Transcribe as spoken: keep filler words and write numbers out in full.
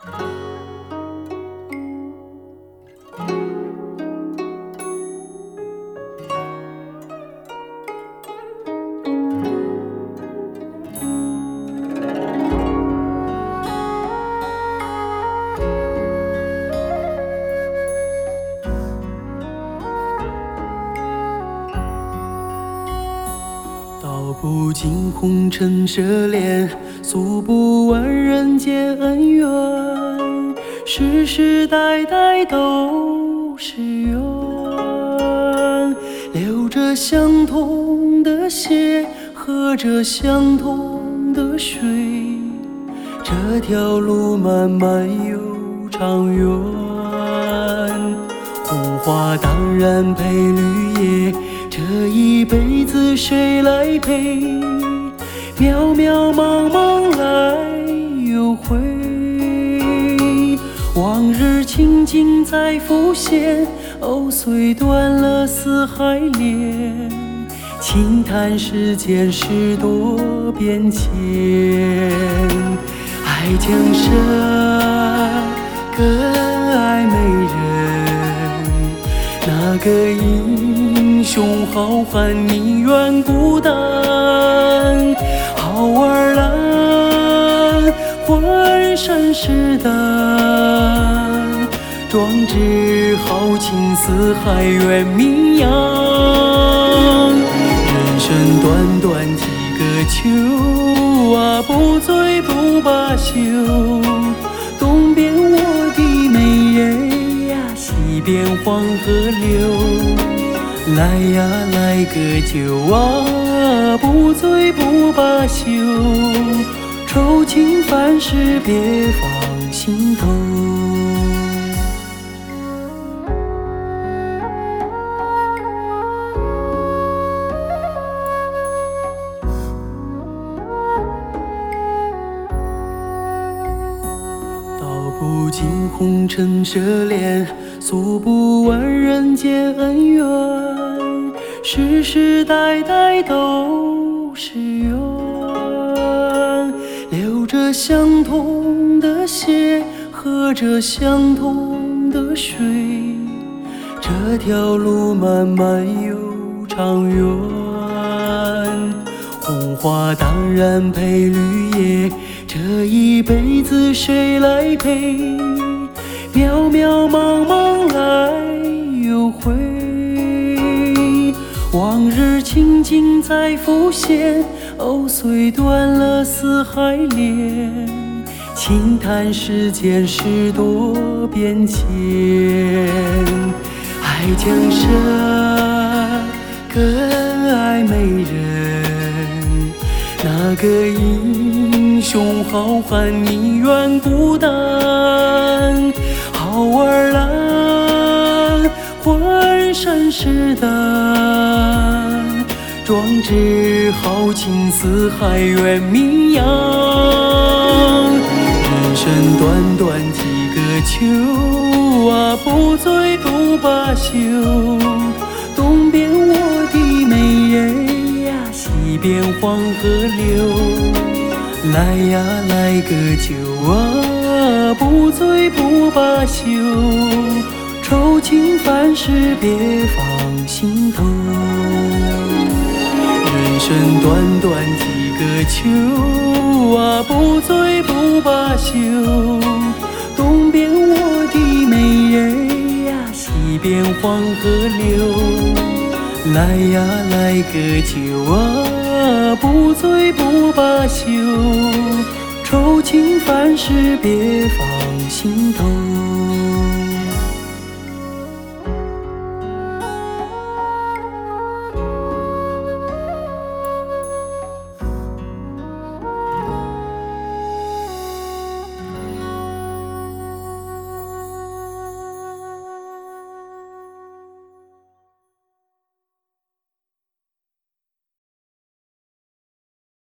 道不尽红尘奢恋，诉不完人间恩怨，世世代代都是缘，流着相同的血，喝着相同的水，这条路漫漫又长远。红花当然配绿叶，这一辈子谁来陪？渺渺茫茫来又回，往日情景再浮现，藕虽断了丝还连，轻叹世间事多变迁。爱江山更爱美人，那个英雄好汉宁愿孤单。好儿郎浑身是胆，壮志豪情四海远名扬。人生短短几个秋啊，不醉不罢休。东边我的美人呀，西边黄河流。来呀来个酒啊，不醉不罢休。愁情烦事别放心头。道不尽红尘奢恋，诉不完人间恩怨，世世代代都是缘，流着相同的血，喝着相同的水，这条路漫漫又长远。红花当然配绿叶，这一辈子谁来陪？渺渺茫茫来又回，往日情景再浮现，藕虽断了丝还连，轻叹世间事多变迁。爱江山更爱美人，那个英雄好汉宁愿孤单。好儿郎浑身是胆，壮志豪情四海远名扬。人生短短几个秋啊，不醉不罢休。东边我的美人呀，西边黄河流。来呀来个酒啊，不醉不罢休。愁情烦事别放心头。人生短短几个秋啊，不醉不罢休。东边我的美人呀，西边黄河流。来呀来个酒啊，不醉不罢休。愁情烦事别放心头。